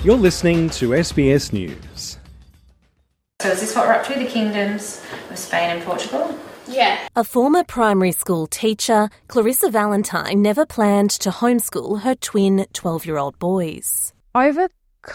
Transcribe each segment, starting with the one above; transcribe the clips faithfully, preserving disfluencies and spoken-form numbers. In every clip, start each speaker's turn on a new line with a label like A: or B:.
A: You're listening to S B S News.
B: So is this what we're up to, the kingdoms of Spain and Portugal?
C: Yeah.
D: A former primary school teacher, Clarissa Valentine never planned to homeschool her twin twelve-year-old boys.
C: Over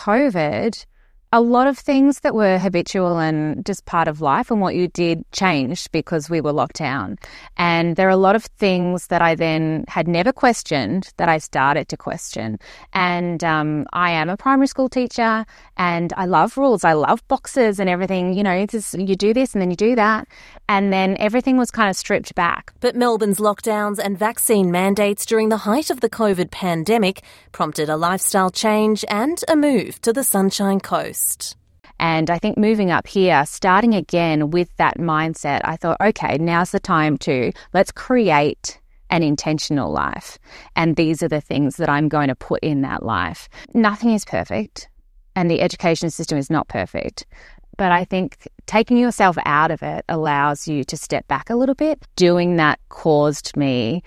C: COVID, a lot of things that were habitual and just part of life and what you did changed because we were locked down. And there are a lot of things that I then had never questioned that I started to question. And um, I am a primary school teacher and I love rules. I love boxes and everything. You know, it's just, you do this and then you do that. And then everything was kind of stripped back.
D: But Melbourne's lockdowns and vaccine mandates during the height of the COVID pandemic prompted a lifestyle change and a move to the Sunshine Coast.
C: And I think moving up here, starting again with that mindset, I thought, okay, now's the time to let's create an intentional life. And these are the things that I'm going to put in that life. Nothing is perfect and the education system is not perfect. But I think taking yourself out of it allows you to step back a little bit. Doing that caused me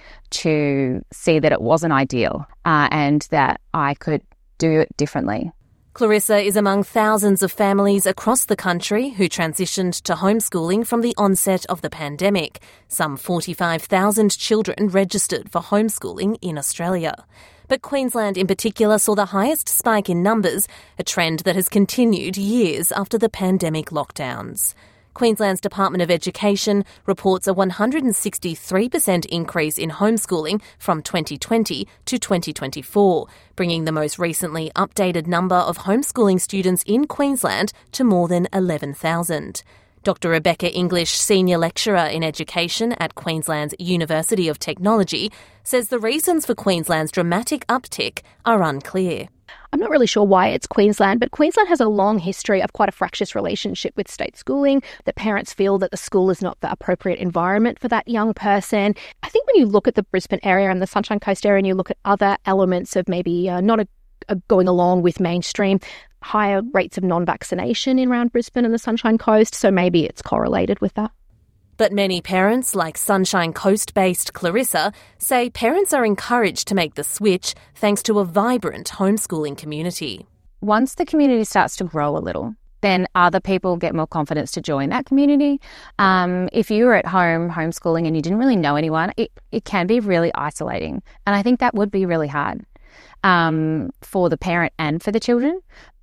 C: to see that it wasn't ideal uh, and that I could do it differently.
D: Clarissa is among thousands of families across the country who transitioned to homeschooling from the onset of the pandemic. Some forty-five thousand children registered for homeschooling in Australia. But Queensland in particular saw the highest spike in numbers, a trend that has continued years after the pandemic lockdowns. Queensland's Department of Education reports a one hundred sixty-three percent increase in homeschooling from twenty twenty to twenty twenty-four, bringing the most recently updated number of homeschooling students in Queensland to more than eleven thousand. Doctor Rebecca English, Senior Lecturer in Education at Queensland's University of Technology, says the reasons for Queensland's dramatic uptick are unclear.
E: I'm not really sure why it's Queensland, but Queensland has a long history of quite a fractious relationship with state schooling. The parents feel that the school is not the appropriate environment for that young person. I think when you look at the Brisbane area and the Sunshine Coast area and you look at other elements of maybe uh, not a, a going along with mainstream, higher rates of non-vaccination in around Brisbane and the Sunshine Coast, so maybe it's correlated with that.
D: But many parents, like Sunshine Coast-based Clarissa, say parents are encouraged to make the switch thanks to a vibrant homeschooling community.
C: Once the community starts to grow a little, then other people get more confidence to join that community. Um, if you were at home homeschooling and you didn't really know anyone, it, it can be really isolating. And I think that would be really hard um, for the parent and for the children.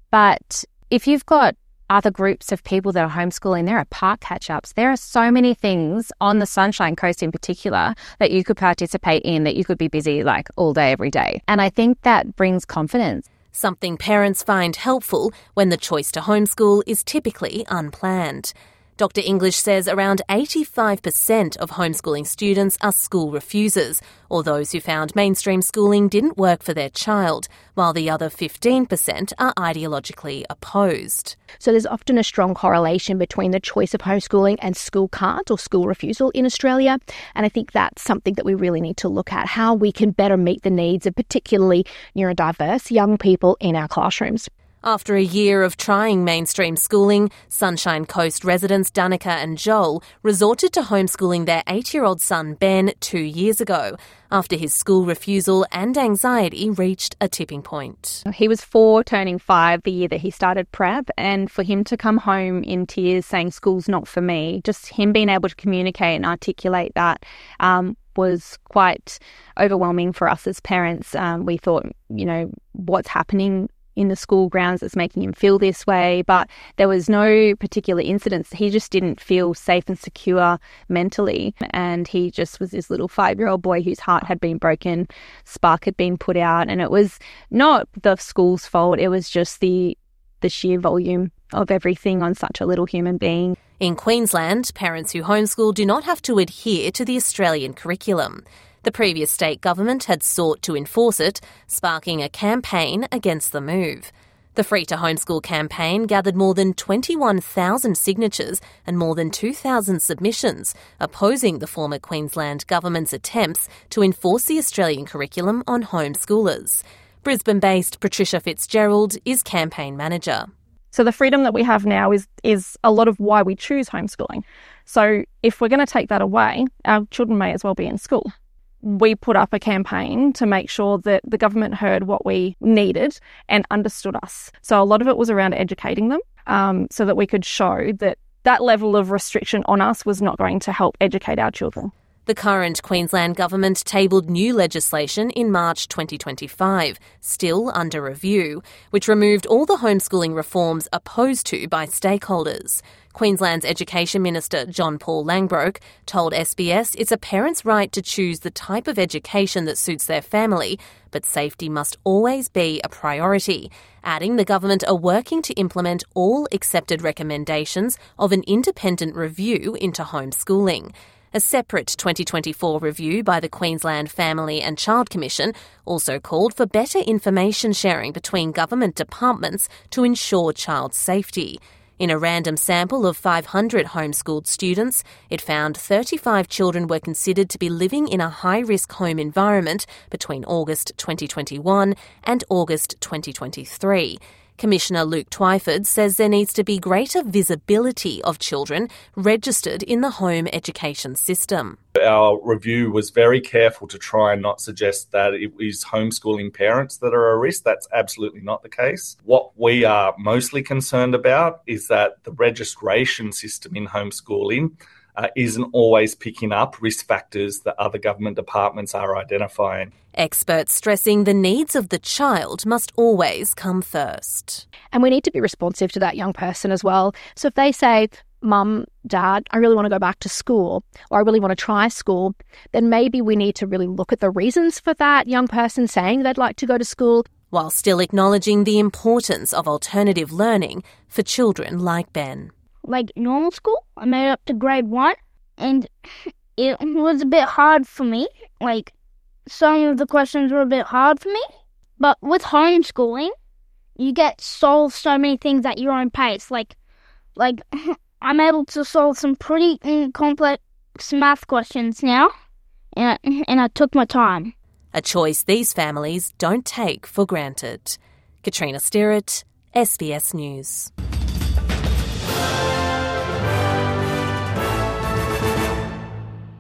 C: But if you've got other groups of people that are homeschooling, there are park catch-ups. There are so many things on the Sunshine Coast in particular that you could participate in, that you could be busy like all day, every day. And I think that brings confidence.
D: Something parents find helpful when the choice to homeschool is typically unplanned. Doctor English says around eighty-five percent of homeschooling students are school refusers, or those who found mainstream schooling didn't work for their child, while the other fifteen percent are ideologically opposed.
E: So there's often a strong correlation between the choice of homeschooling and school can't or school refusal in Australia. And I think that's something that we really need to look at, how we can better meet the needs of particularly neurodiverse young people in our classrooms.
D: After a year of trying mainstream schooling, Sunshine Coast residents Danica and Joel resorted to homeschooling their eight-year-old son Ben two years ago, after his school refusal and anxiety reached a tipping point.
F: He was four, turning five the year that he started prep, and for him to come home in tears saying school's not for me, just him being able to communicate and articulate that um, was quite overwhelming for us as parents. Um, we thought, you know, what's happening in the school grounds that's making him feel this way, but there was no particular incidents. He just didn't feel safe and secure mentally, and he just was this little five-year-old boy whose heart had been broken, spark had been put out, and it was not the school's fault. It was just the the sheer volume of everything on such a little human being.
D: In Queensland, parents who homeschool do not have to adhere to the Australian curriculum. The previous state government had sought to enforce it, sparking a campaign against the move. The Free to Homeschool campaign gathered more than twenty-one thousand signatures and more than two thousand submissions, opposing the former Queensland government's attempts to enforce the Australian curriculum on homeschoolers. Brisbane-based Patricia Fitzgerald is campaign manager.
G: So the freedom that we have now is is a lot of why we choose homeschooling. So if we're going to take that away, our children may as well be in school. we put up a campaign to make sure that the government heard what we needed and understood us. So a lot of it was around educating them um, so that we could show that that level of restriction on us was not going to help educate our children.
D: The current Queensland government tabled new legislation in March twenty twenty-five, still under review, which removed all the homeschooling reforms opposed to by stakeholders. Queensland's Education Minister John Paul Langbroek told S B S it's a parent's right to choose the type of education that suits their family, but safety must always be a priority, adding the government are working to implement all accepted recommendations of an independent review into homeschooling. A separate twenty twenty-four review by the Queensland Family and Child Commission also called for better information sharing between government departments to ensure child safety. In a random sample of five hundred homeschooled students, it found thirty-five children were considered to be living in a high-risk home environment between August twenty twenty-one and August twenty twenty-three. Commissioner Luke Twyford says there needs to be greater visibility of children registered in the home education system.
H: Our review was very careful to try and not suggest that it is homeschooling parents that are a risk. That's absolutely not the case. What we are mostly concerned about is that the registration system in homeschooling Uh, isn't always picking up risk factors that other government departments are identifying.
D: Experts stressing the needs of the child must always come first.
E: And we need to be responsive to that young person as well. So if they say, Mum, Dad, I really want to go back to school, or I really want to try school, then maybe we need to really look at the reasons for that young person saying they'd like to go to school.
D: While still acknowledging the importance of alternative learning for children like Ben.
I: Like normal school, I made it up to grade one, and it was a bit hard for me. Like, some of the questions were a bit hard for me. But with homeschooling, you get to solve so many things at your own pace. Like, like I'm able to solve some pretty complex math questions now, and I, and I took my time.
D: A choice these families don't take for granted. Katrina Stirrett, S B S News.